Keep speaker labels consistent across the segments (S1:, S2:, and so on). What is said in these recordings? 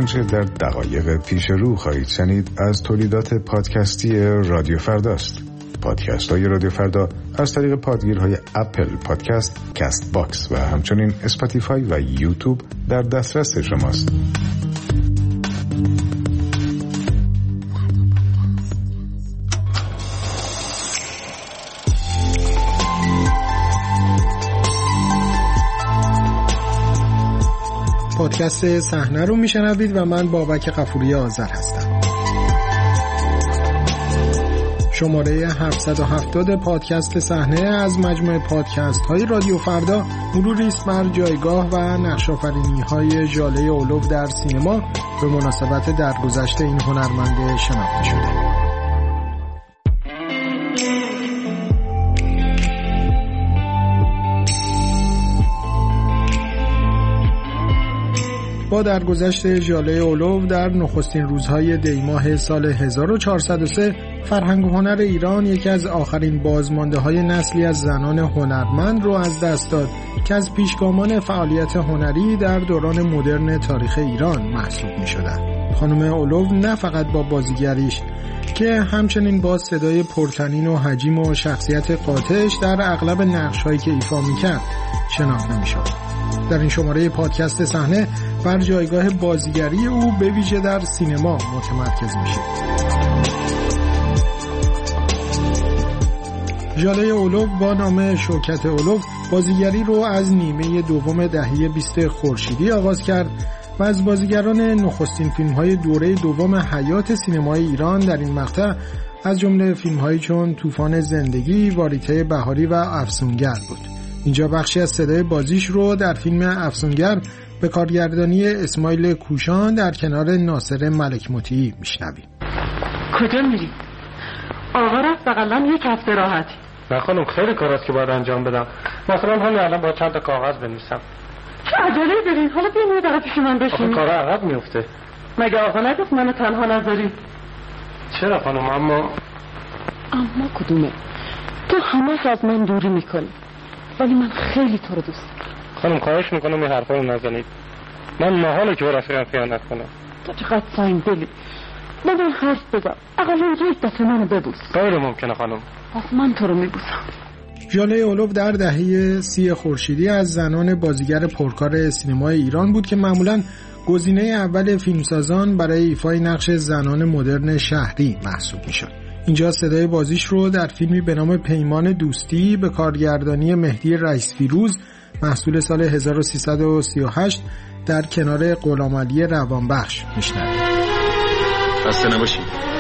S1: آنچه در دقایق پیش رو خواهید شنید از تولیدات پادکستی رادیو فرداست. پادکست های رادیو فردا از طریق پادگیرهای اپل پادکست، کست باکس و همچنین اسپاتیفای و یوتیوب در دسترس شماست.
S2: پادکست صحنه رو میشنوید و من بابک غفوری آذر هستم. شماره 770 پادکست صحنه از مجموعه پادکست های رادیو فردا مروری است بر جایگاه و نقش‌آفرینی های ژاله اولوف در سینما به مناسبت درگذشت این هنرمند شناخته شده. با درگذشت ژاله اولوف در نخستین روزهای دیماه سال 1403 فرهنگ و هنر ایران یکی از آخرین بازمانده‌های نسلی از زنان هنرمند رو از دست داد که از پیشگامان فعالیت هنری در دوران مدرن تاریخ ایران محسوب می‌شدند. خانم اولوف نه فقط با بازیگریش که همچنین با صدای پرطنین و حجیم و شخصیت قاطعش در اغلب نقش‌هایی که ایفا می‌کرد شناخته می‌شد. در این شماره پادکست صحنه بر جایگاه بازیگری او به ویژه در سینما متمرکز می‌شیم. ژاله اولوف با نام شوکت اولوف بازیگری رو از نیمه دوم دهه 20 خورشیدی آغاز کرد و از بازیگران نخستین فیلم‌های دوره دوم حیات سینمای ایران در این مقطع از جمله فیلم‌هایی چون طوفان زندگی، واریته بهاری و افسونگر بود. اینجا بخشی از صدای بازیش رو در فیلم افسونگر به کارگردانی اسماعیل کوشان در کنار ناصر ملک مطیعی میشنویم.
S3: کجا میری؟ آقا رفت بقیدن یک هفته راحتی.
S4: نه خانم خیلی کار است که باید انجام بدم. مثلا همین الان با چند تا کاغذ بنویسم.
S3: چه عجله دارین؟ حالا بیاین یه دقیقه پیش من بشین.
S4: آخه کارا عقب میفته.
S3: مگه آقا نگفت منو تنها نذاری؟
S4: چرا خانم؟ اما
S3: کدومه؟ تو همه از من دوری میکنی ولی من خیلی تو رو دوست دارم.
S4: خانم خواهش میکنم این حرفا رو نزنید. من محاله که به رفیقم خیانت کنم.
S3: تو چقدر سنگ دلی. با من حرف بزن. اقلا یک دفعه منو ببوس.
S4: غیر ممکنه خانم.
S3: پس من تو رو میبوسم.
S2: ژاله اولوف در دهه 30 خورشیدی از زنان بازیگر پرکار سینمای ایران بود که معمولاً گزینه اول فیلمسازان برای ایفای نقش زنان مدرن شهری محسوب میشد. اینجا صدای بازیش رو در فیلمی به نام پیمان دوستی به کارگردانی مهدی رئیس فیروز محصول سال 1338 در کنار غلامعلی روانبخش میشنوید.
S5: خسته نباشی.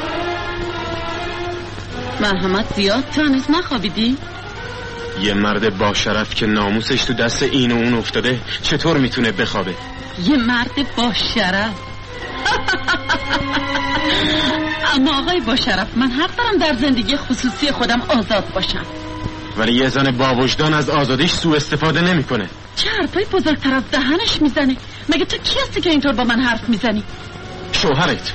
S6: مرحمت زیاد تو هنوز نخوابیدی؟
S5: یه مرد با شرف که ناموسش تو دست این و اون افتاده چطور میتونه بخوابه؟
S6: یه مرد با شرف. اما آقای با شرف، من حق دارم در زندگی خصوصی خودم آزاد باشم.
S5: ولی یه زن با وجدان از آزادیش سوء استفاده نمیکنه.
S6: چه حرفای بزرگتر از دهنش میزنه؟ مگه تو کی هستی که اینطور با من حرف میزنی؟
S5: شوهرت.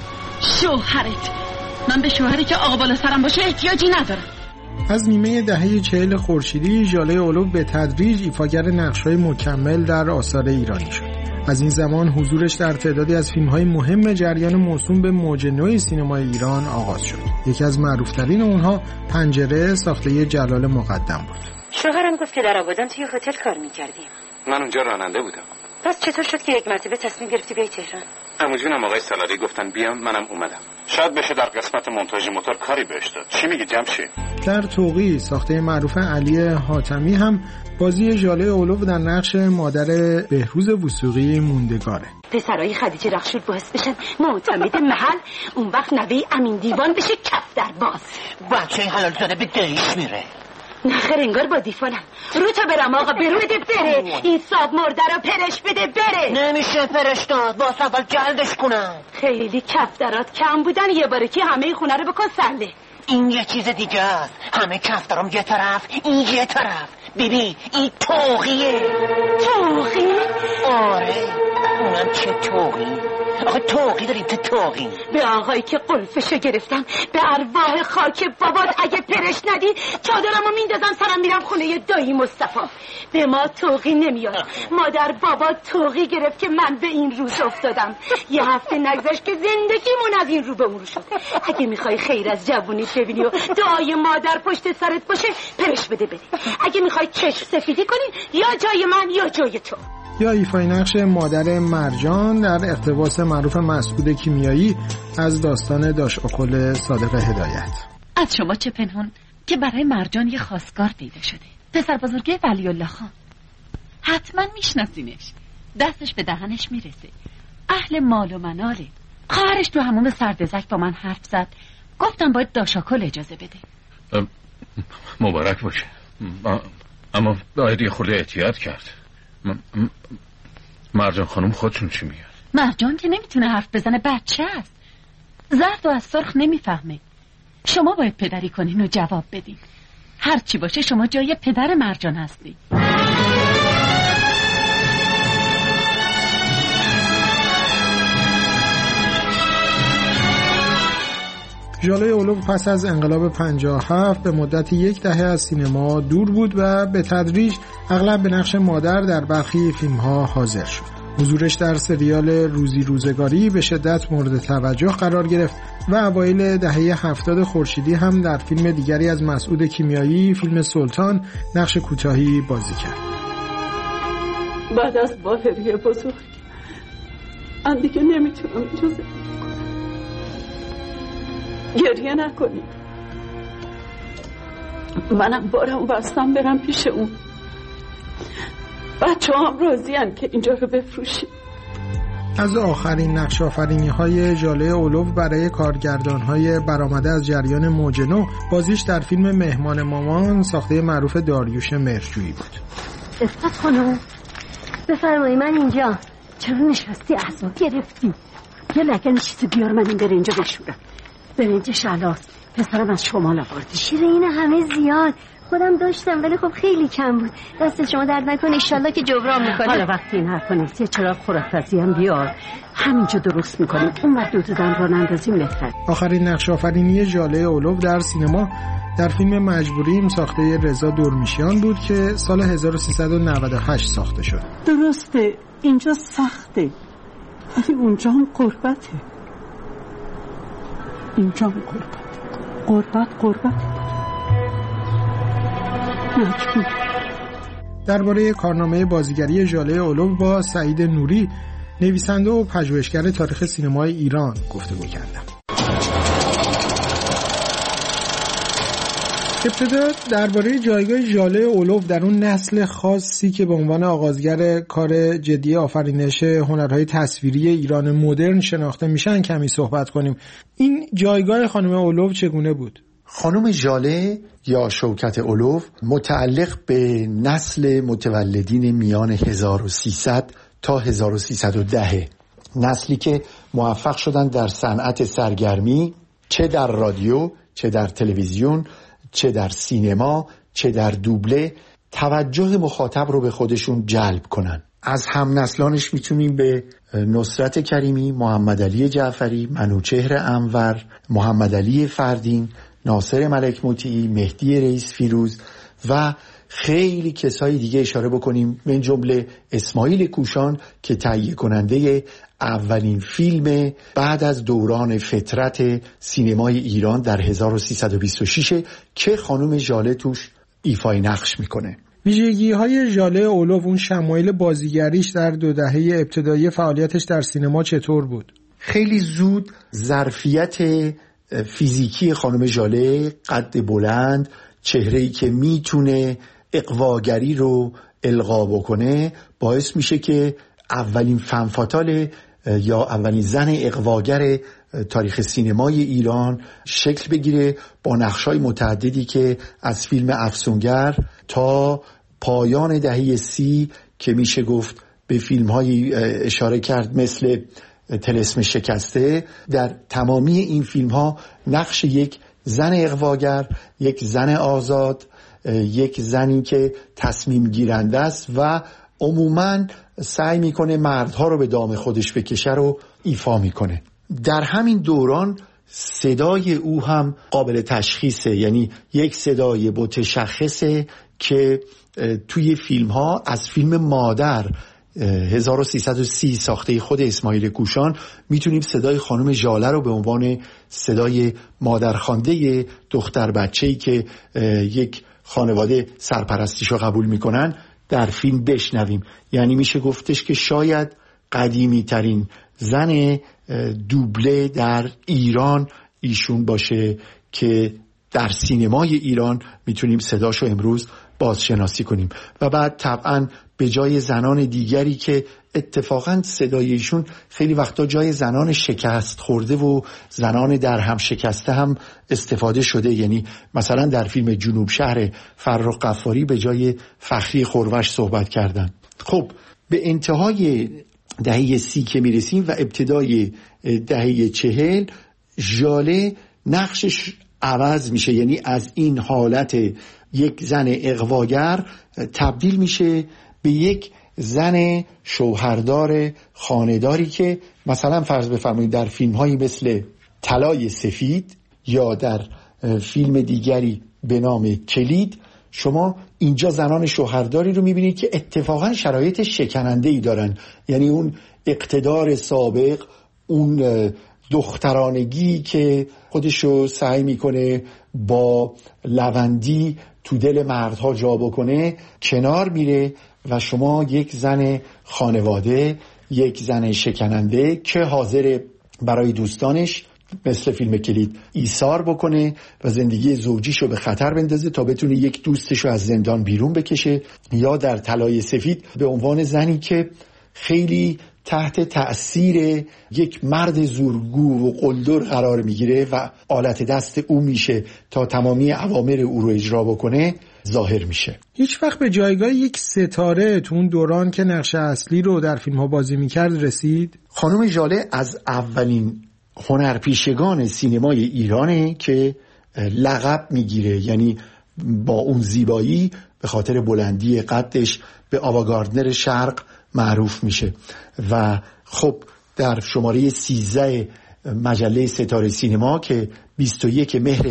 S6: من به شوهری که آقا بالا سرم باشه احتیاجی ندارم.
S2: از نیمه دهه 40 خورشیدی ژاله اولوف به تدریج ایفاگر نقش‌های مکمل در آثار ایرانی شد. از این زمان حضورش در تعدادی از فیلم‌های مهم جریان موسوم به موج نوی سینمای ایران آغاز شد. یکی از معروف‌ترین اونها پنجره ساخته جلال مقدم بود.
S7: شوهرم گفت که در آبادان توی هتل کار می‌کردیم.
S5: من اونجا راننده بودم.
S7: پس چطور شد که یک مرتبه تصمیم گرفتی بیای تهران؟
S5: عموجونم آقای سالاری گفتن بیام، منم اومدم. شاید بشه در قسمت مونتاژ موتور کاری بهش داد. چی میگی جمشید؟
S2: در توقی ساخته معروف علی حاتمی هم بازی ژاله اولوف در نقش مادر بهروز وثوقی موندگاره.
S7: پسرای خدیجه رخشور باعث بشن معتمد محل، اون وقت نوه امین دیوان بشه کف در باز.
S8: بچه حلال زاده به دریش میره.
S7: نخیر انگار با دیفانم. رو تا برم آقا، بده بره. این صاب مرده رو پرش بده بره.
S8: نمیشه پرش داد، باز اول جلدش کنن.
S7: خیلی کفترات کم بودن، یه باره که همه خونه رو بکن سله.
S8: این یه چیز دیگه است. همه کفترام یه طرف، این یه طرف. ببین این توقیه.
S7: توقی؟
S8: آره، اونم چه توقی. آخه توقی دارید تو توقی.
S7: به آقایی که قلفشو گرفتم به ارواح خاک بابات اگه پرش ندی چادرمو میندازم سرم میرم خونه دایی مصطفی. به ما توقی نمیاد. مادر بابا توقی گرفت که من به این روز افتادم. یه هفته نگذشت که زندگیمون از این رو به اون رو شد. اگه میخوای خیر از جوونیت ببینی و دعای مادر پشت سرت باشه پرش بده. اگه میخوای چشم سفیدی کنی یا جای من یا جای تو.
S2: یا ایفای نقش مادر مرجان در اقتباس معروف مسعود کیمیایی از داستان داش اکل صادق هدایت.
S6: از شما چه پنهون که برای مرجان یه خواستگار پیدا شده، پسر بزرگه ولی الله خان. حتما میشناسینش، دستش به دهنش میرسه، اهل مال و مناله. خواهرش تو همون سردزک با من حرف زد، گفتم باید داش اکل اجازه بده.
S5: مبارک باشه، اما باید یه خورده احتیاط کرد. مرجان خانم خودشون چی میگن؟
S6: مرجان که نمیتونه حرف بزنه، بچه است، زرد و از سرخ نمیفهمه. شما باید پدری کنین و جواب بدین. هر چی باشه شما جای پدر مرجان هستی.
S2: ژاله اولوف پس از انقلاب 57 به مدت 10 دهه از سینما دور بود و به تدریج اغلب به نقش مادر در برخی فیلم‌ها حاضر شد. حضورش در سریال روزی روزگاری به شدت مورد توجه قرار گرفت و اوایل دهه 70 خورشیدی هم در فیلم دیگری از مسعود کیمیایی، فیلم سلطان، نقش کوتاهی بازی کرد.
S3: بعد از باهری بزرگ من دیگه نمیتونم اینجا گریه نکنید. منم بارم بستم برم پیش اون. بچه هم راضی هن که اینجا رو بفروشیم.
S2: از آخرین نقش آفرینی های ژاله اولوف برای کارگردان های برآمده از جریان موج نو بازیش در فیلم مهمان مامان ساخته معروف داریوش مهرجویی بود.
S9: استاد خانم بفرمایی، من اینجا. چرا نشستی اعصاب گرفتی؟ یه لگن چیزی بیار من این برنجا بشورم. برنج شلاست، پسرم از شمال آورده.
S10: شیرین همه زیاد خودم داشتم ولی خب خیلی کم بود. دست شما درد نکنه، انشالله که جبران میکنه.
S3: حالا وقتی این حرفا نیست یه چراغ خرافزی هم بیار، همینجا درست میکنیم. اون وقت دو زن رو نندازیم بهتر.
S2: آخرین نقش آفرینی ژاله اولوف در سینما در فیلم مجبوریم ساخته رضا دورمیشیان بود که سال 1398 ساخته شد.
S3: درسته اینجا سخته ولی اونجا هم قربته. اینجا هم قربت مجبور.
S2: درباره کارنامه بازیگری ژاله اولوف با سعید نوری، نویسنده و پژوهشگر تاریخ سینمای ایران، گفتگو کردم. ابتدا درباره جایگاه ژاله اولوف در اون نسل خاصی که به عنوان آغازگر کار جدی آفرینش هنرهای تصویری ایران مدرن شناخته میشن کمی صحبت کنیم. این جایگاه خانم اولوف چگونه بود؟
S11: خانم ژاله یا شوکت اولوف متعلق به نسل متولدین میان 1300 تا 1310، نسلی که موفق شدن در صنعت سرگرمی، چه در رادیو، چه در تلویزیون، چه در سینما، چه در دوبله، توجه مخاطب رو به خودشون جلب کنن. از هم نسلانش میتونیم به نصرت کریمی، محمد علی جعفری، منوچهر انور، محمد علی فردین، ناصر ملک مطیعی، مهدی رئیس فیروز و خیلی کسای دیگه اشاره بکنیم، من جمله اسماعیل کوشان که تهیه کننده اولین فیلم بعد از دوران فترت سینمای ایران در 1326 که خانم ژاله توش ایفای نقش میکنه.
S2: ویژگی های ژاله اولوف، اون شمایل بازیگریش در 2 دهه ابتدایی فعالیتش در سینما چطور بود؟
S11: خیلی زود ظرفیت فیزیکی خانم ژاله، قد بلند، چهره‌ای که میتونه اقواگری رو القا بکنه، باعث میشه که اولین فن فاتال یا اولین زن اقواگر تاریخ سینمای ایران شکل بگیره با نقش‌های متعددی که از فیلم افسونگر تا پایان دهه 30 که میشه گفت به فیلم‌های اشاره کرد مثل طلسم شکسته. در تمامی این فیلم‌ها نقش یک زن اقواگر، یک زن آزاد، یک زنی که تصمیم گیرنده است و عموماً سعی میکنه مردها رو به دام خودش بکشه رو ایفا میکنه. در همین دوران صدای او هم قابل تشخیصه، یعنی یک صدای متشخصه که توی فیلم ها از فیلم مادر 1330 ساخته خود اسماعیل کوشان میتونیم صدای خانم ژاله رو به عنوان صدای مادرخوانده دختر بچه‌ای که یک خانواده سرپرستیش رو قبول میکنن در فیلم بشنویم. یعنی میشه گفتش که شاید قدیمی ترین زن دوبله در ایران ایشون باشه که در سینمای ایران میتونیم صداشو امروز بازشناسی کنیم. و بعد طبعا به جای زنان دیگری که اتفاقا صدای ایشون خیلی وقتا جای زنان شکست خورده و زنان در هم شکسته هم استفاده شده، یعنی مثلا در فیلم جنوب شهر فرخ غفاری به جای فخری خروش صحبت کردن. خب به انتهای دهه 30 که میرسیم و ابتدای دهه 40 ژاله نقشش عوض میشه، یعنی از این حالت یک زن اغواگر تبدیل میشه به یک زن شوهردار خانه‌داری که مثلا فرض بفرمایید در فیلم‌هایی مثل طلای سفید یا در فیلم دیگری به نام کلید شما اینجا زنان شوهرداری رو میبینید که اتفاقا شرایط شکننده‌ای دارن، یعنی اون اقتدار سابق، اون دخترانگی که خودشو سعی میکنه با لوندی تو دل مردها جا بکنه کنار میره و شما یک زن خانواده، یک زن شکننده که حاضر برای دوستانش مثل فیلم کلید ایثار بکنه و زندگی زوجیشو به خطر بندازه تا بتونه یک دوستشو از زندان بیرون بکشه، یا در طلای سفید به عنوان زنی که خیلی تحت تأثیر یک مرد زورگو و قلدر قرار میگیره و آلت دست او میشه تا تمامی اوامر او رو اجرا بکنه ظاهر میشه.
S2: هیچ وقت به جایگاه یک ستاره تو اون دوران که نقش اصلی رو در فیلم ها بازی میکرد رسید؟
S11: خانم ژاله از اولین هنرپیشگان سینمای ایرانه که لقب میگیره، یعنی با اون زیبایی به خاطر بلندی قدش به آواگاردنر شرق معروف میشه و خب در شماره 13 مجله ستاره سینما که 21 مهر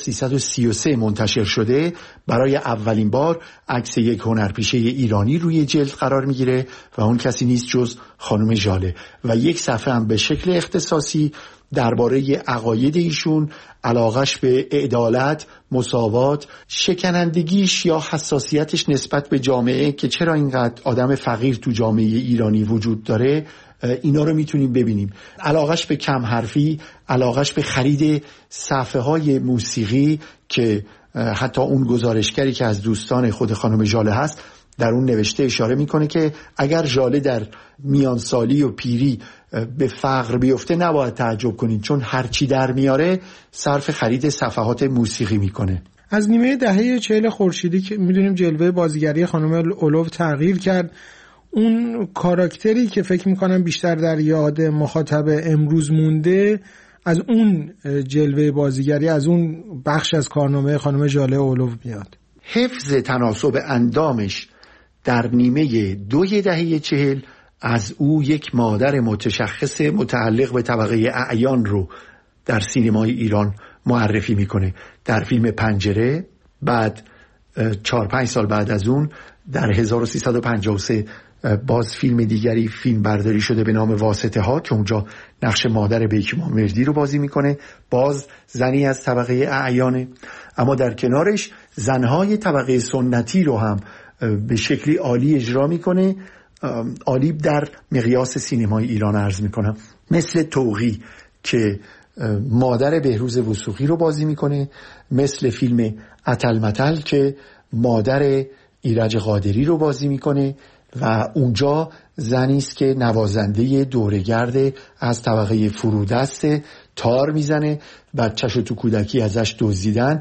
S11: 1333 منتشر شده برای اولین بار عکس یک هنرپیشه ایرانی روی جلد قرار میگیره و اون کسی نیست جز خانم ژاله و یک صفحه هم به شکل اختصاصی درباره عقاید ایشون، علاقش به عدالت، مساوات، شکنندگیش یا حساسیتش نسبت به جامعه که چرا اینقدر آدم فقیر تو جامعه ایرانی وجود داره، اینا رو میتونیم ببینیم. علاقش به کم حرفی، علاقش به خرید صفحه های موسیقی که حتی اون گزارشگری که از دوستان خود خانم ژاله هست در اون نوشته اشاره میکنه که اگر ژاله در میانسالی و پیری به فقر بیفته نباید تعجب کنید، چون هرچی در میاره صرف خرید صفحات موسیقی میکنه.
S2: از نیمه دهه 40 خورشیدی که میدونیم جلوه بازیگری خانم اولوف تغییر کرد، اون کاراکتری که فکر میکنم بیشتر در یاد مخاطب امروز مونده از اون جلوه بازیگری، از اون بخش از کارنامه خانم ژاله اولوف میاد.
S11: حفظ تناسب اندامش در نیمه دوی دهه 40 از او یک مادر متشخص متعلق به طبقه اعیان رو در سینمای ایران معرفی میکنه. در فیلم پنجره، بعد 4-5 سال بعد از اون در 1353 باز فیلم دیگری فیلم برداری شده به نام واسطه ها که اونجا نقش مادر بیکیما مردی رو بازی میکنه، باز زنی از طبقه اعیانه. اما در کنارش زنهای طبقه سنتی رو هم به شکلی عالی اجرا میکنه، عالی در مقیاس سینمای ایران عرض میکنم، مثل توقی که مادر بهروز وثوقی رو بازی میکنه، مثل فیلم اتلمتل که مادر ایرج قادری رو بازی میکنه و اونجا زنی است که نوازنده دوره‌گرد از طبقه فرودست، تار میزنه، بچه‌شو تو کودکی ازش دزدیدن،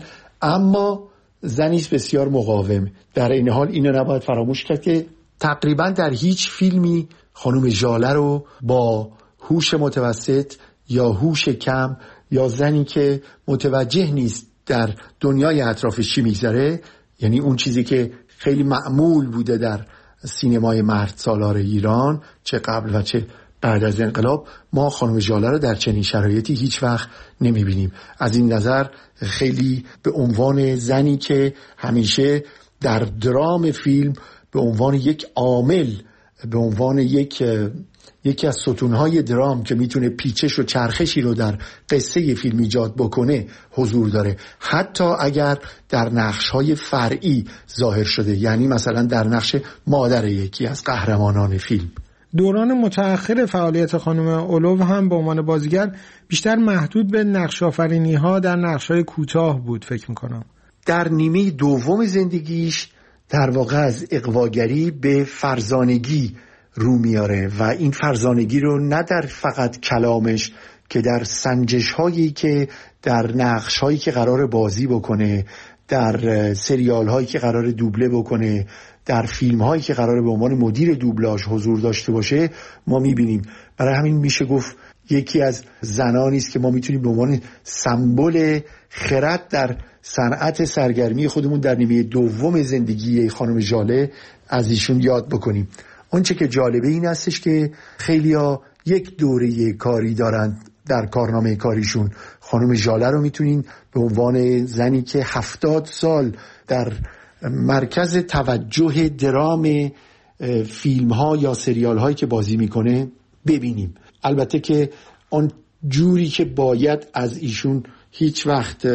S11: اما زنی است بسیار مقاوم. در این حال اینو نباید فراموش کرد که تقریبا در هیچ فیلمی خانم ژاله رو با هوش متوسط یا هوش کم یا زنی که متوجه نیست در دنیای اطرافش چی میگذره، یعنی اون چیزی که خیلی معمول بوده در سینمای مرد سالار ایران چه قبل و چه بعد از انقلاب ما خانم ژاله رو در چنین شرایطی هیچ وقت نمیبینیم. از این نظر خیلی به عنوان زنی که همیشه در درام فیلم به عنوان یک عامل، به عنوان یکی از ستونهای درام که میتونه پیچش و چرخشی رو در قصه فیلم ایجاد بکنه حضور داره، حتی اگر در نقش‌های فرعی ظاهر شده، یعنی مثلا در نقش مادر یکی از قهرمانان فیلم.
S2: دوران متأخر فعالیت خانم اولوف هم به عنوان بازیگر بیشتر محدود به نقش آفرینی‌ها در نقش‌های کوتاه بود فکر می‌کنم.
S11: در نیمه دوم زندگیش در واقع از اغواگری به فرزانگی رو میاره و این فرزانگی رو نه در فقط کلامش که در سنجش هایی که در نقش هایی که قرار بازی بکنه، در سریال هایی که قرار دوبله بکنه، در فیلم هایی که قرار به عنوان مدیر دوبلاژ حضور داشته باشه ما میبینیم. برای همین میشه گفت یکی از زنانی است که ما میتونیم به عنوان سمبل خرد در صنعت سرگرمی خودمون در نیمه دوم زندگی خانم ژاله از ایشون یاد بکنیم. اونچه که جالبه این هستش که خیلیا یک دوره کاری دارند در کارنامه کاریشون. خانم ژاله رو میتونین به عنوان زنی که 70 سال در مرکز توجه درام فیلم ها یا سریال هایی که بازی میکنه ببینیم. البته که آن جوری که باید از ایشون هیچ وقت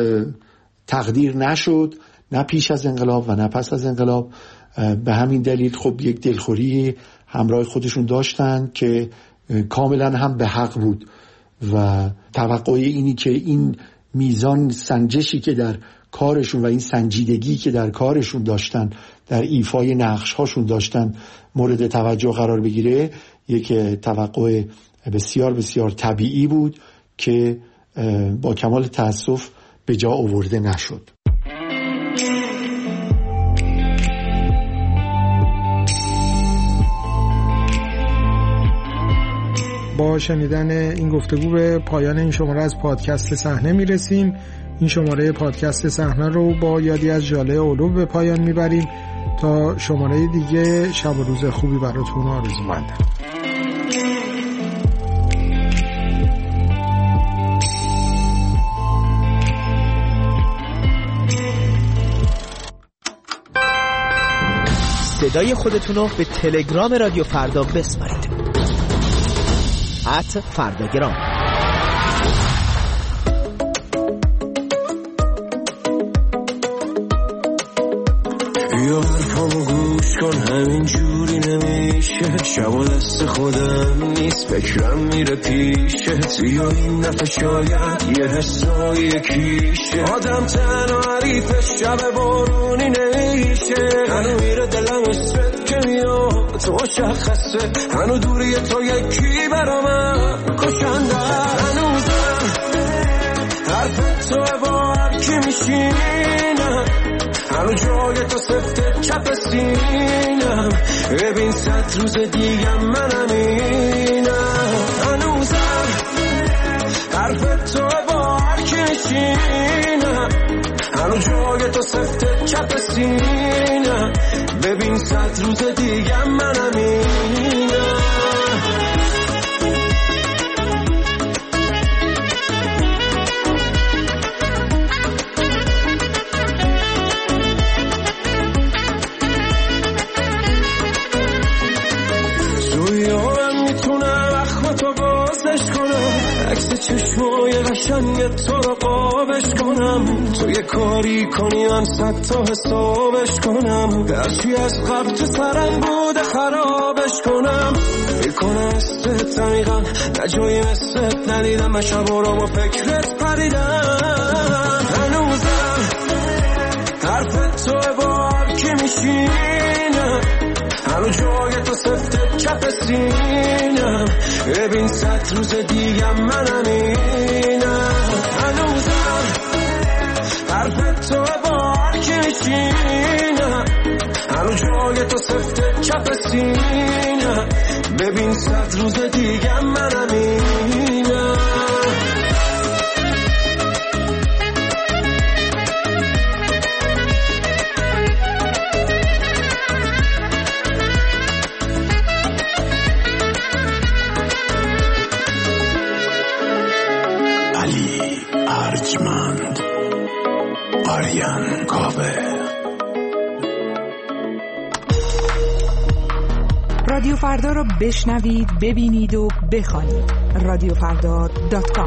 S11: تقدیر نشد، نه پیش از انقلاب و نه پس از انقلاب. به همین دلیل خب یک دلخوری همراه خودشون داشتن که کاملا هم به حق بود و توقع اینی که این میزان سنجشی که در کارشون و این سنجیدگی که در کارشون داشتن، در ایفای نقش هاشون داشتن مورد توجه قرار بگیره، یک توقع بسیار بسیار طبیعی بود که با کمال تأسف به جا آورده نشد.
S2: با شنیدن این گفتگو به پایان این شماره از پادکست صحنه میرسیم. این شماره پادکست صحنه رو با یادی از ژاله اولوف به پایان میبریم. تا شماره دیگه شب و روز خوبی براتون آرزومندم.
S12: صدای خودتون رو به تلگرام رادیو فردا بسپارید. @فرداگرام.
S13: بیا حرفامو گوش کن، همین جوری نمیشه. شب و دست خودم نیست، فکرم میره پیشه. بیا این دفعه شاید یه حسای کیشه. آدم تنها حریفش شب بارونی نمیشه. هنو میره دلم اسمت که میاد تو مشخصه. هنو دوری تو یکی برا من کشنده. هنوزم حرف تو با هر کی میشینم. هنو جای تو سفته چپ سینم. ببین 100 روز دیگه منم اینم. هنوزم حرف تو با هر کی میشینم. هنو جای تو سفته چپ سینم. ببین 100 روز دیگه منم اینم. چشمای قشنگ تو رو قابش کنم. تو یه کاری کنی من 100 تا حسابش کنم. درچی از قبل تو سرم بوده خرابش کنم. میکنه استت عمیقا نه جایی مثلت ندیدم. من شبارم و فکرت پریدم. هنوزم حرف تو با هر کی میشینم. هنو جای تو سفته چپ سینم. ببین 100 روز دیگه منم اینم. هنوزم حرف تو با هر کی میشینم. هنو جای تو سفته چپ سینم. ببین 100 روز دیگه منم اینم. آریان کاوه.
S14: رادیو فردا را بشنوید، ببینید و بخوانید. رادیوفردا.com.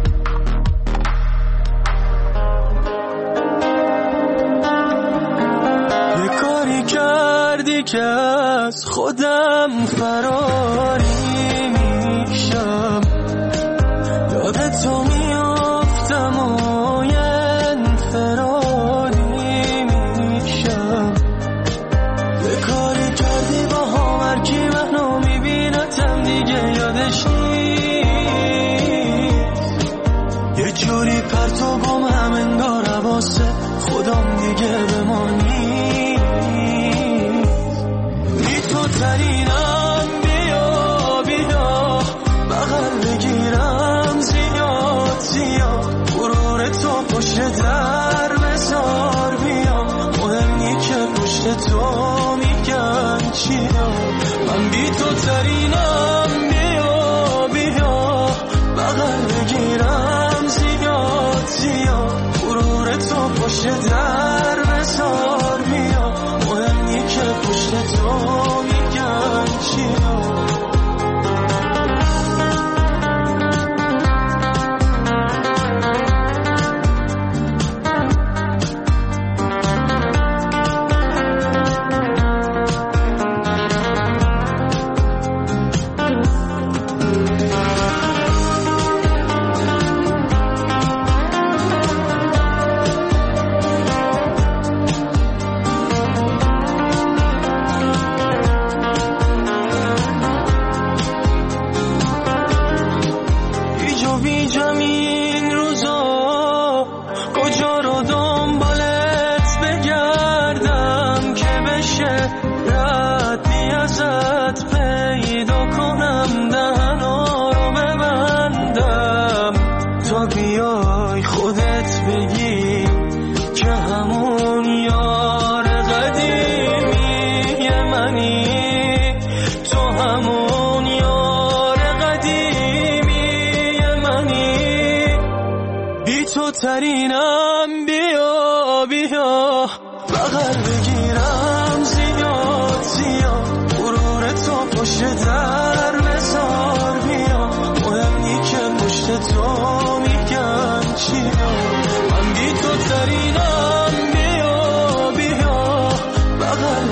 S13: یه کاری کردی که از خودم فراری میشم، یاد تو میافتم و یه انفرادی میشم. یه کاری کردی با هم هرکی منو میبینتم دیگه یادش نیست، یه جوری پرتو گمم انگار واسه خودم دیگه بمانی. بی تو ترینم بیا بیا بغل بگیرم زیاد زیاد، غرور تو پشت در بزار بیام، مهمی که پشت تو میگن چیا. من بی تو ترینم بیا بیا بغل بگیرم زیاد زیاد، غرور تو پشت در بزار بیام، مهمی که پشت تو میگن چیا. ترینم بیا بیا بغل بگیرم زیاد زیاد، غرور تو پشت در بزار بیام، مهمی که پشت تو میگن چیا. من بی تو ترینم بیا بیا بغل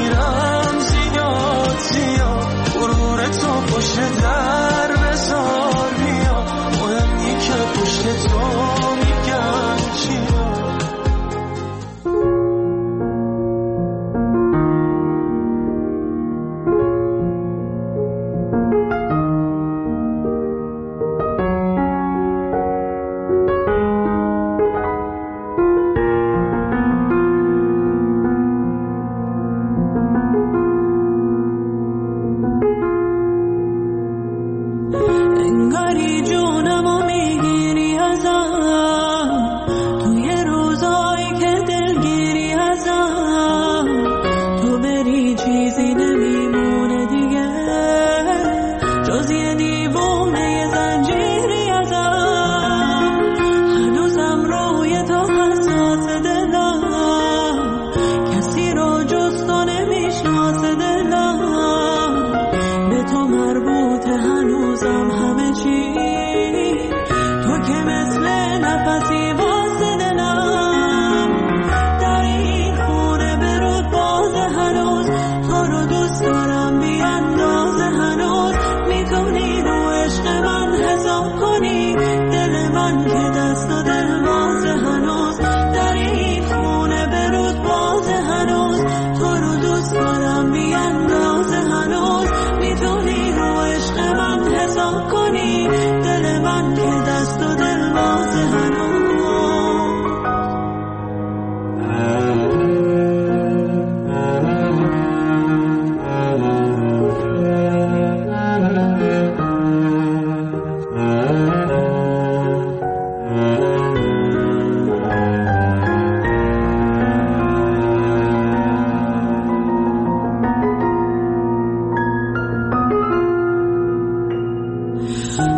S13: بگیرم زیاد زیاد، غرور تو پشت در بزار بیام، مهمی که پشت تو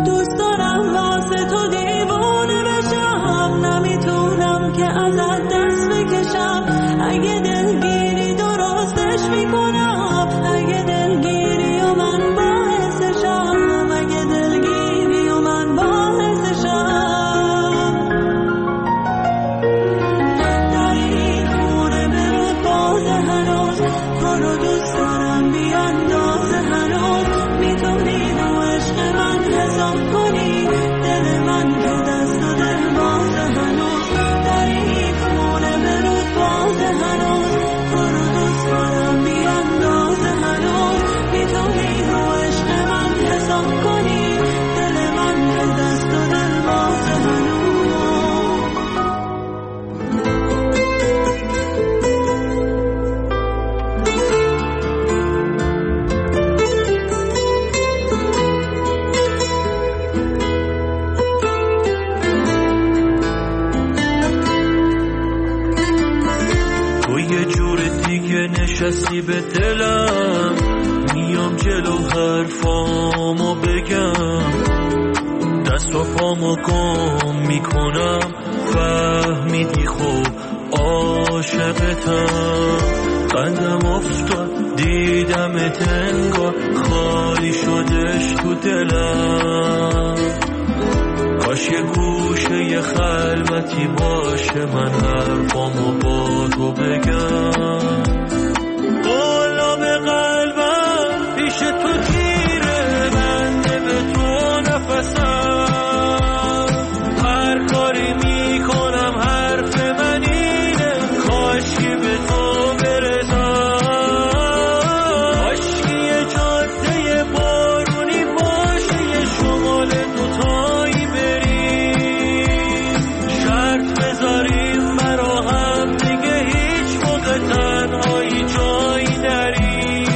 S15: دوست دارم واسه تو دیوونه بشم، نمیتونم که ازت میکنم اگه دلگیری و من باعثشم، اگه دلگیری و من باعثشم. در این خونه برود باز هنوز تو رو دوست دارم بیاندازه، هنوز میتونی رو عشق من حساب کنی، دل من تو دست و دل باز هنوز. در این خونه برود باز هنوز تو رو دوست دارم بیاندازه، هنوز میتونی رو عشق من حساب کنی، دل من تو دست و دل باز هنوز.
S13: نشستی به دلم، میام جلو حرفامو بگم، دست و پامو گم میکنم، فهمیدی خب عاشقتم. قندم افتاد دیدمت انگار خالی شدش تو دلم، کاش یه گوشه یه خلوتی باشه من حرفامو با تو بگم. قلاب قلبم پیش تو گیره، بنده به تو نفسم، هر کاری میکنم حرف من اینه، کاشکی به تو برسم، کاشکی یه جاده بارونی باشه، یه شمال دوتایی بریم، شرط بذاریم برا هم دیگه هیچ موقع تنهایی جایی نریم.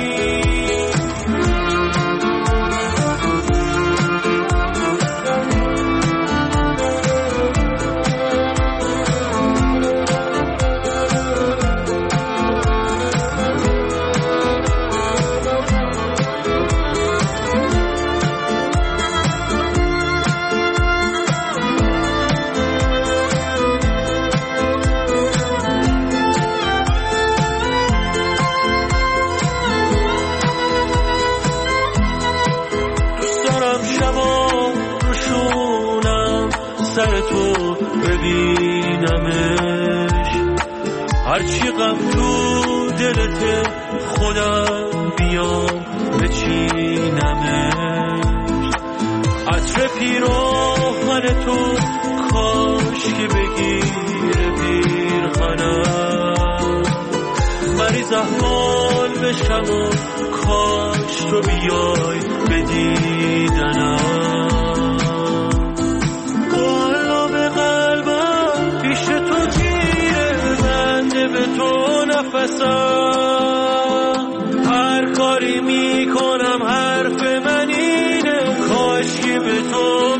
S13: سر تو ببینمش، هرچی غم تو دلت خودم بیام بچینمش، عطر پیراهن تو کاش که بگیره پیرهنم، مریض احوال بشم و کاش تو بیای بدیدنم. به تو نفسم، هر کاری میکنم حرف من اینه، کاشکی به تو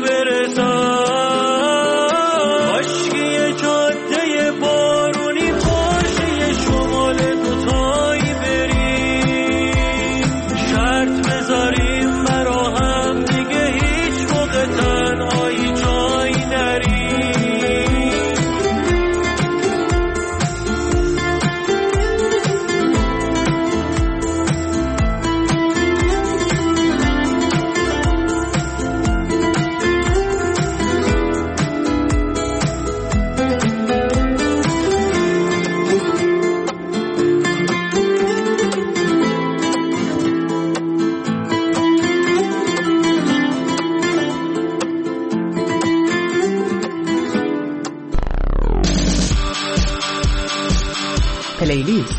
S13: برسم، کاشکی یه جاده بارونی باشه، یه شمال دوتایی بریم، شرط بذاریم برا هم دیگه هیچ موقع تنهایی جایی نریم.
S14: پلیلیست.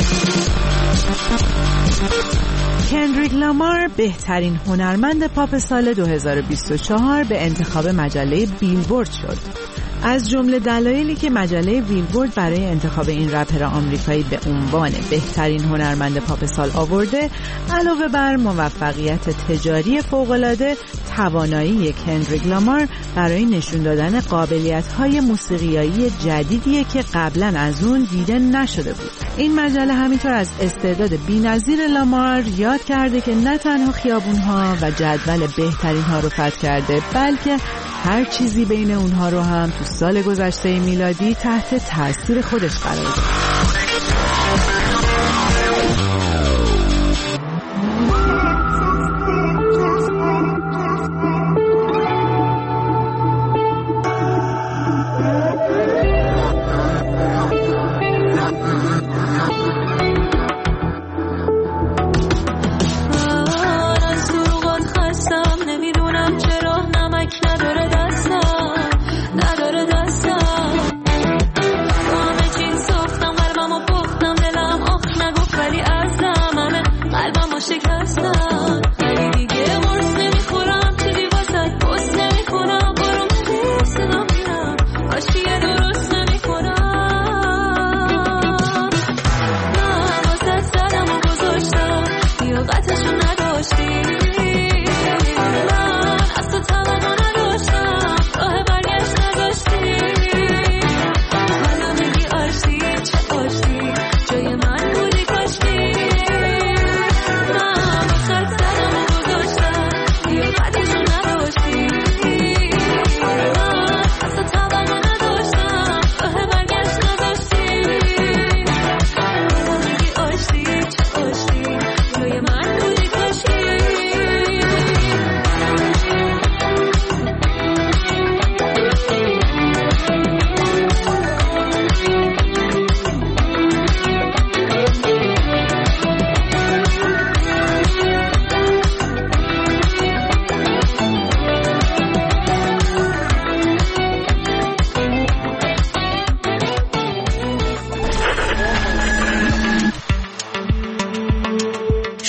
S14: کندریک لامار بهترین هنرمند پاپ سال 2024 به انتخاب مجله بیلبورد شد. از جمله دلایلی که مجله بیلبورد برای انتخاب این رپر آمریکایی به عنوان بهترین هنرمند پاپ سال آورده، علاوه بر موفقیت تجاری فوق‌العاده، توانایی کندریک لامار برای نشون دادن قابلیت‌های موسیقیایی جدیدیه که قبلا از اون دیده نشده بود. این مجله همینطور از استعداد بی‌نظیر لامار یاد کرده که نه تنها خیابون‌ها و جدول بهترین‌ها رو فتح کرده، بلکه هر چیزی بین اونها رو هم تو سال گذشته میلادی تحت تاثیر خودش قرار داد.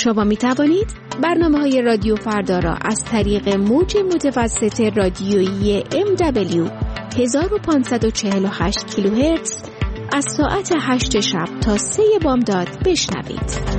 S16: شما می توانید برنامه‌های رادیو فردا را از طریق موج متوسط رادیویی MW 1548 کیلوهرتز از ساعت 8 شب تا 3 بامداد بشنوید.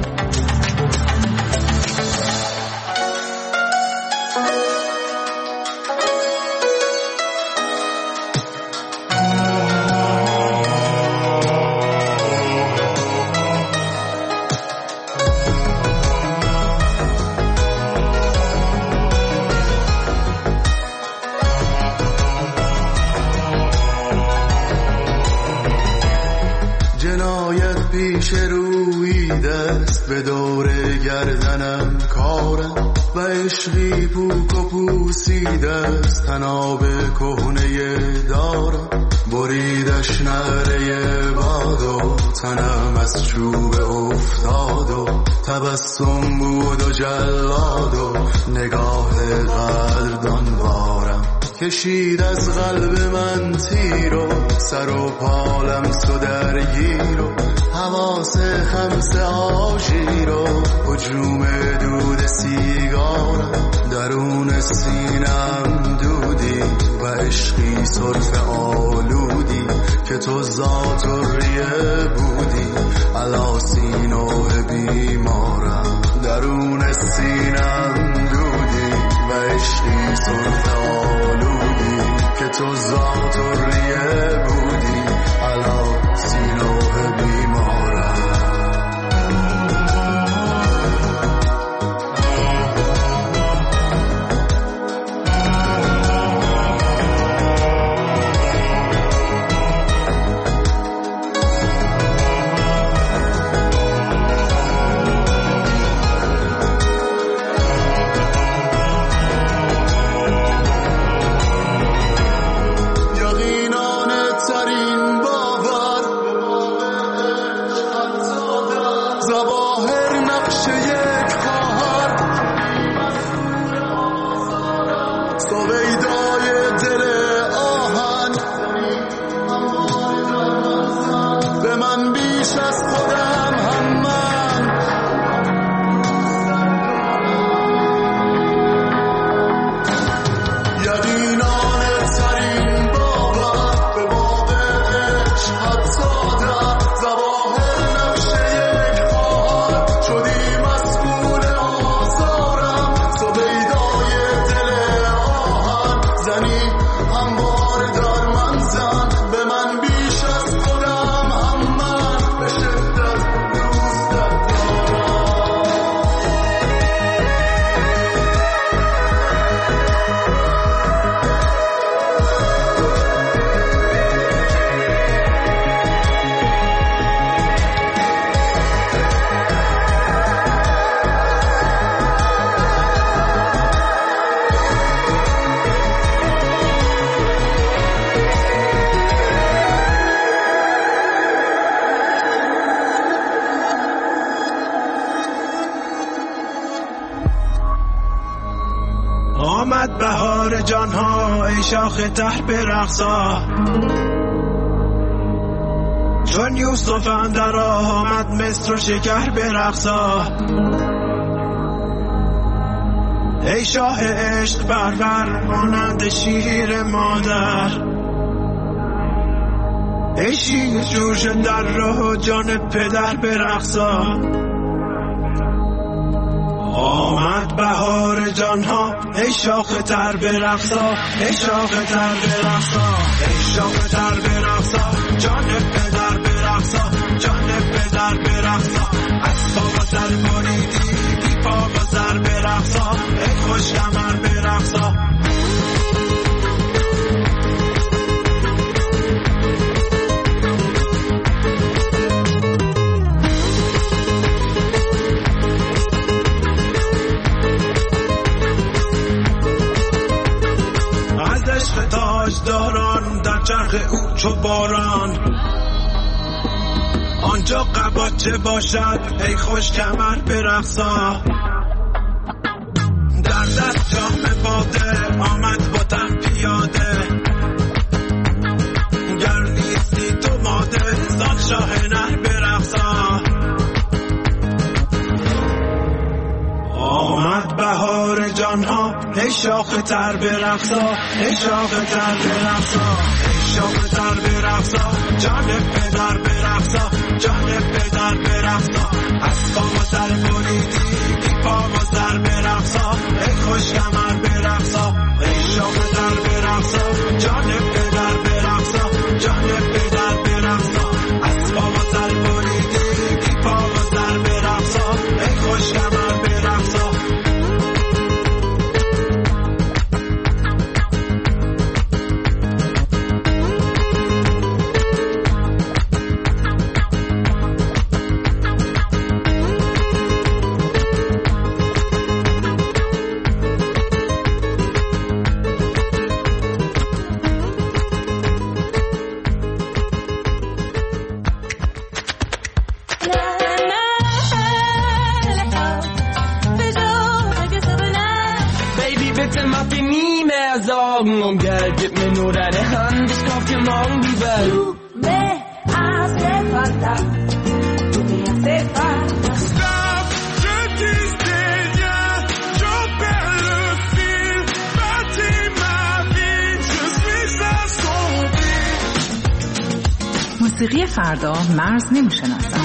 S17: به دور گردنم کارم و عشقی پوک و پوسیده است تناب کهنه دارم بریدش نعره باد و تنم از چوب افتاد و تبسم بود و جلاد و نگاه قدردان بارم کشید از قلب من تیر و سر و پالم سو درگیر و حواس خمس آژیر و هجوم دود سیگارم درون سینم دودی و عشقی صرف آلودی که تو ذات و ریه بودی علا سینوه بیمارم درون سینم دودی و عشقی صرف آلودی که تو ذات و ریه بودی علا سینوه بیمارم.
S18: آمد بهار جانها ای شاخ تر برقصا چون یوسف اندر آمد مصر و شکر برقصا ای شاه عشق پرور مانند شیر مادر ای شیر جوش در راه جان پدر برقصا آمد بهار جانها ای شاخ تر برقصا ای شاخ تر برقصا ای شاخ تر برقصا جان پدر برقصا جان پدر برقصا از پا و سر بریدی بی پا و سر برقصا ای خوش کمر برقصا تاجداران در چرخ او چو باران آنجا قباچه باشد ای خوش کمر برقصا در دست جام باده آمد با تن پیاده گر نیستی تو ماده زان شاه نر برقصا ای شاخ تر برقصا ای شاخ تر برقصا ای شاخ تر برقصا جان پدر برقصا جان پدر برقصا از پا و سر بریدی بی پا و سر برقصا ای خوش کمر برقصا ای شاخ تر برقصا جان پدر برقصا جان پدر برقصا از پا و سر بریدی بی پا و سر برقصا ای خوش کمر برقصا
S15: Und Geld, gib mir nur deine Hand, ich kauf dir morgen die Welt. Du me hace falta, du me hace falta.
S18: Stop, je disais rien, je perds le fil, bâtis ma vie, je suis assombri.
S14: موسیقی فردا مرز نمیشناسم.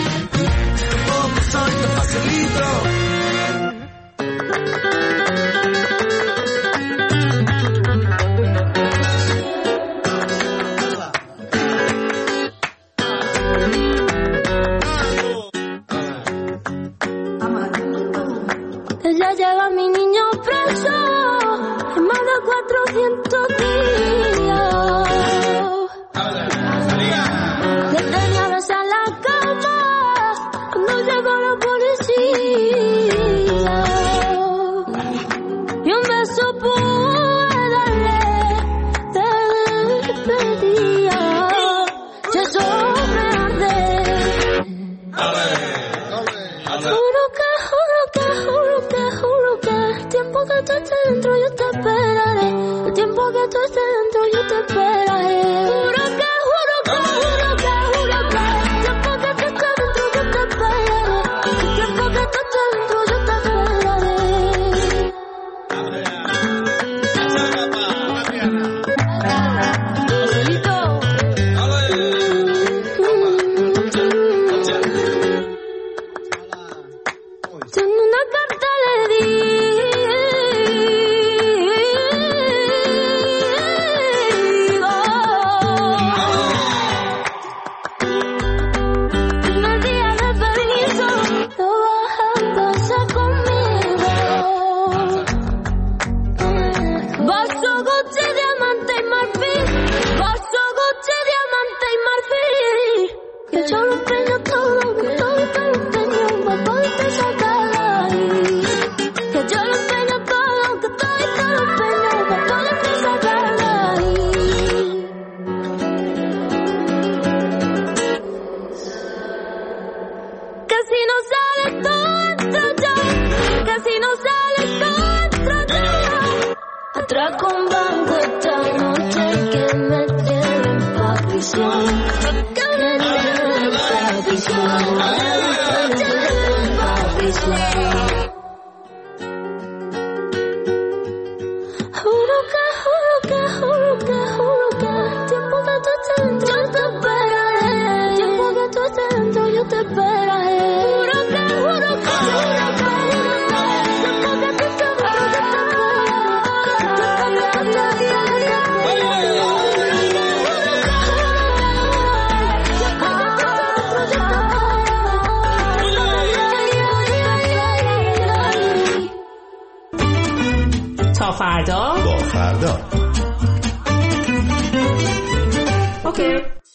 S10: Ya llega mi niño preso, en más de 400 días. Le tenía besar la cama cuando llegó la policía. Y un beso pude darle de despedida. Y eso me arde. Juro que el tiempo que tú estés dentro yo te esperaré. El tiempo que tú estés dentro yo te esperaré. Juro que el tiempo que tú estés dentro yo te esperaré. El tiempo que tú estés dentro yo te esperaré. Tiene una carta le di. Atraco un banco esta noche que me tienen pa' prisión. Que me tienen pa' prisión. Me tienen pa' prisión. Juro que tiempo que tú estés dentro yo te esperaré. Tiempo que tú estés dentro yo te esperaré. Juro que
S14: تا فردا
S11: با فردا.
S14: اوکی.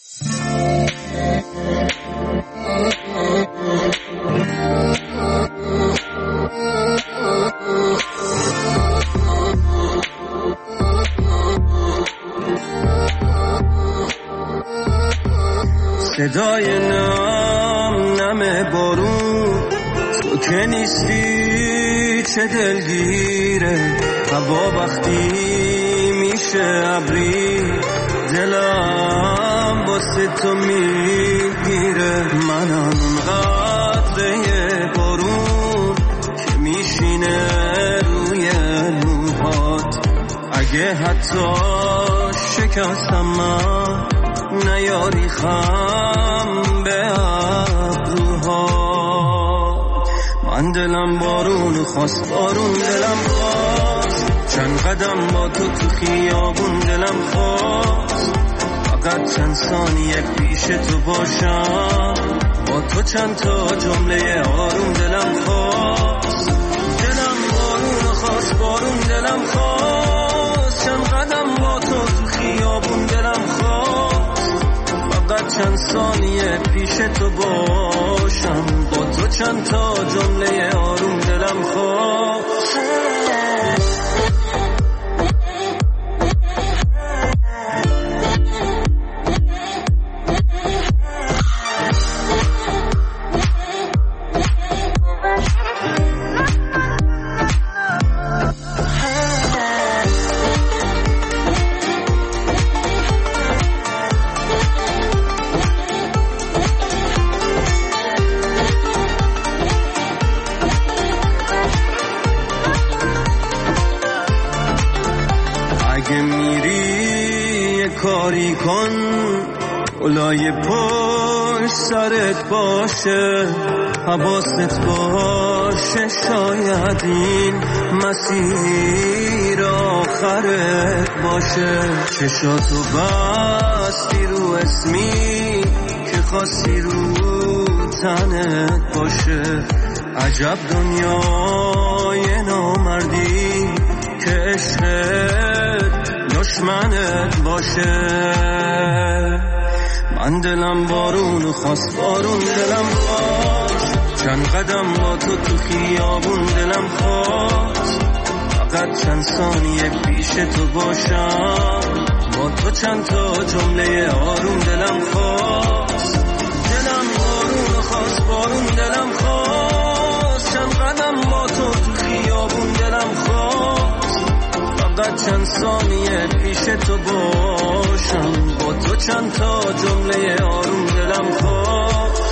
S13: صدای نم بارون تو که نیستی چه دلگیره هوا وقتی میشه ابری دلم واسه تو میگیره منم اون قطره بارون که میشینه روی موهات حتی شکستم من نیاری خم به ابروها. من دلم بارون خواست، بارون دلم خواست، چند قدم با تو خیابون دلم خواست، فقط چند ثانیه پیش تو باشم، با تو چند تا جمله آروم دلم خواست. دلم بارون خواست، بارون دلم خواست، چند قدم با تو خیابون دلم خواست، فقط چند ثانیه پیش تو باشم، با تو چند تا جمله آروم دلم خواست. کاری کن اولای پشت سرت باشه، حواست باشه، شاید این مسیر آخرت باشه. چشاتو بستی رو اسمی که خواستی رو تنت باشه، عجب دنیای نامردی که عشقت دشمنت باشه. من دلم بارون خواست، بارون دلم خواست، چند قدم با تو خیابون دلم خواست، فقط چند ثانیه پیش تو باشم، با تو چند تا جمله آروم دلم خواست. دلم بارون خواست، بارون دلم خواست، چند قدم با تو خیابون دلم خواست، فقط چند ثانیه پیش تو باشم، با تو چند تا جمله آروم دلم خواست.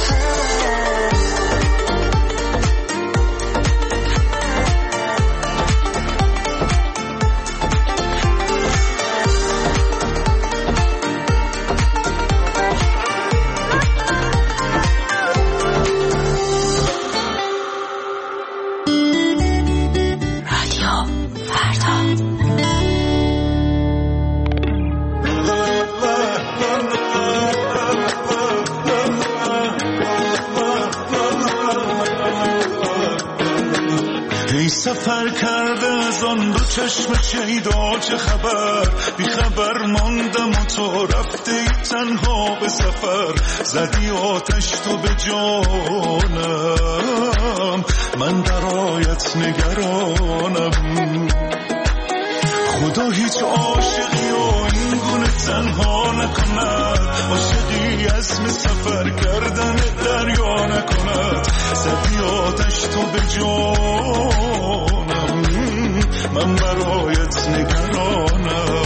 S17: سفر کرده از آن دو چشم شیدا چه خبر، بی خبر ماندم و تو رفته تنها به سفر، زدی آتش تو به جانم، من درایت نگرانم. خدا هیچ عاشقی و این گونه تنها نکند، عاشقی عزم سفر کردن دریا نکند، زدی آتش تو به جانم، من برایت نگرانم.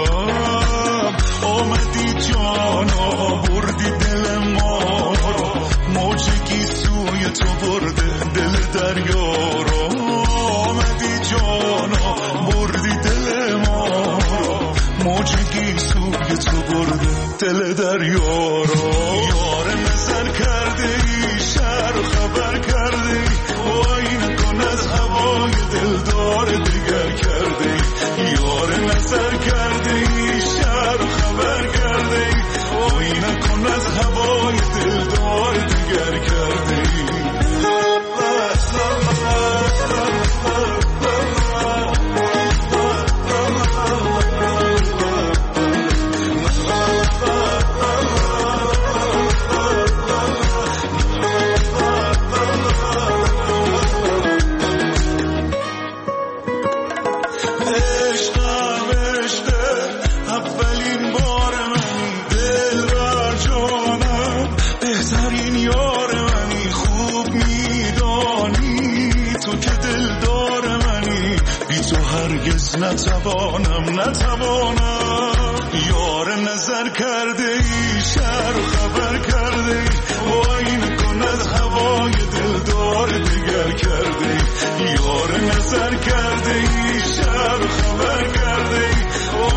S17: آمدی جانا بردی دل ما را، موجگی سوی تو برده دل دریا را. آمدی جانا بردی دل ما را، موجگی سوی تو برده دل دریا را. یار نظر کرده ای، شهر خبر کرده ای، وای نکن از هوای دلدار دیگر کرده ای. یار نظر کرده ای، شهر خبر کرده ای، وای نکن از هوای دلدار دیگر کرده ای. نتوانم یار نظر کرده ای شهر و خبر کرده ای وای نکند هوای دلدار دیگر کرده ای یار نظر کرده ای شهر و خبر کرده ای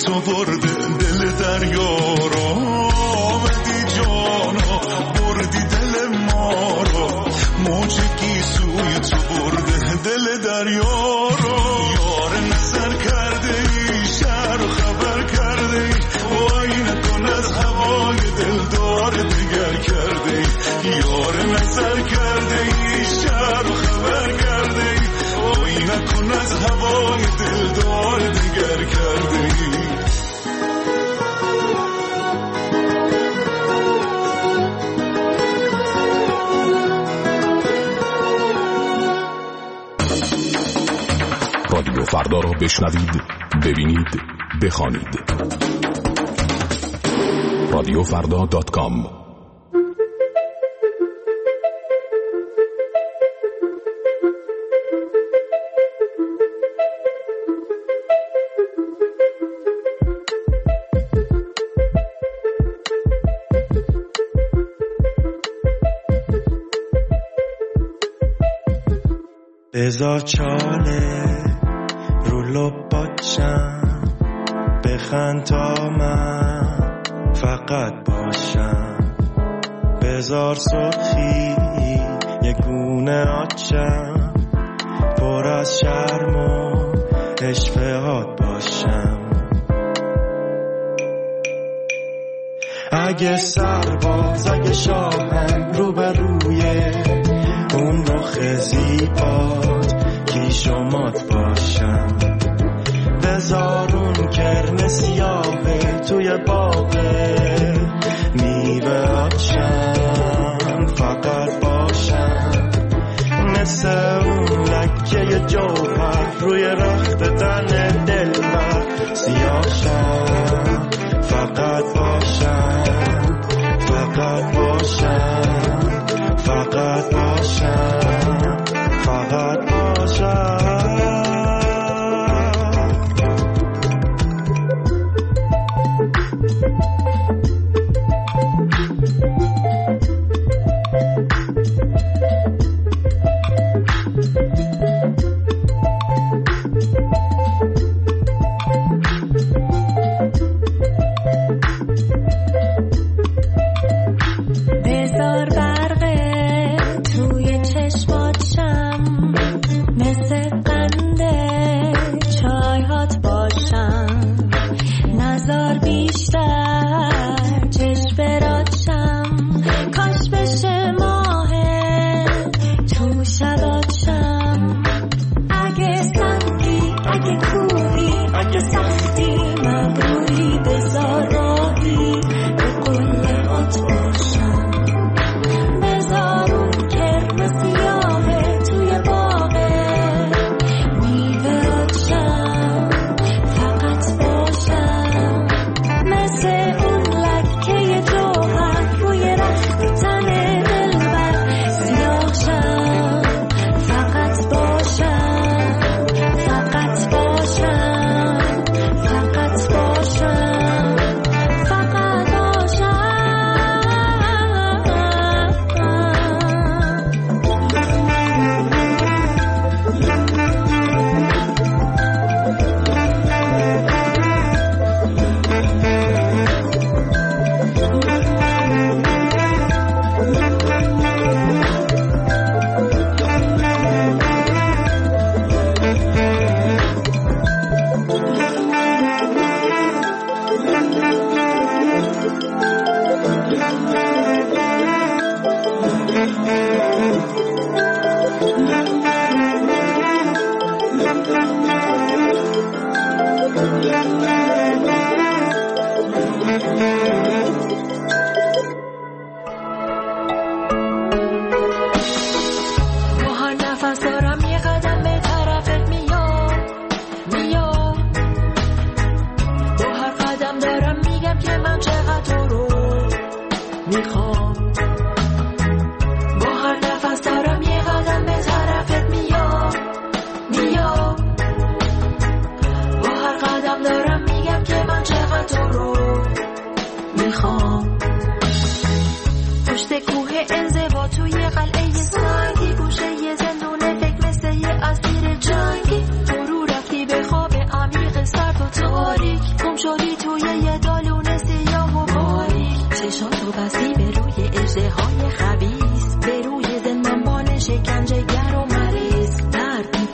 S17: تو برده دل دریا را. آمدی جانا بردی دل ما را، موج گیسوی تو برده دل دریا را. یار نظر کرده ای، شهر خبر کرده ای، وای نکن از هوای دلدار دیگر کرده ای. یار نظر کرده ای، شهر خبر کرده ای، وای نکن از هوای دلدار دیگر کرده ای.
S19: رادیو فردا را بشنوید، ببینید، بخوانید. radiofrda.com.
S18: بذار چاله رو لباتشم، بخند تا من فقط باشم. بذار سرخی یه گونه آتشم، پر از شرم و اشفهات باشم. اگه سرباز، اگه شاهم رو به روی اون رخ زیبات کیش و مات باشم. بذار اون کرن سیاهه توی باغه میوه آتشم فقط باشم. مثل اون لکه جوهر روی رخت تن دلبر سیاهشم فقط باشم، فقط باشم، فقط باشم، فقط باشم.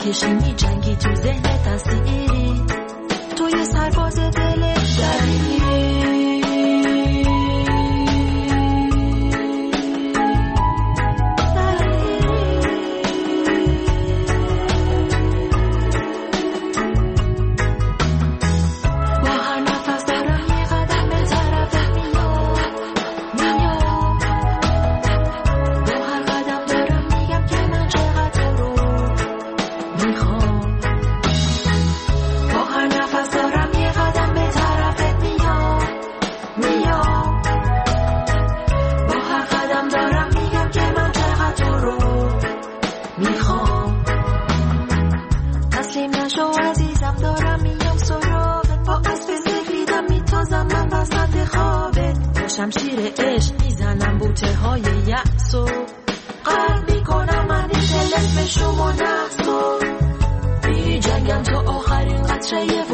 S10: میکشی میجنگی تو ذهنت اسیری تو یه سرباز دل درگیری شمشیر عشق میزنم بوته های یأسو قلب میکنم من این دلت به شما نفسو بی جنگم تو آخرین قطره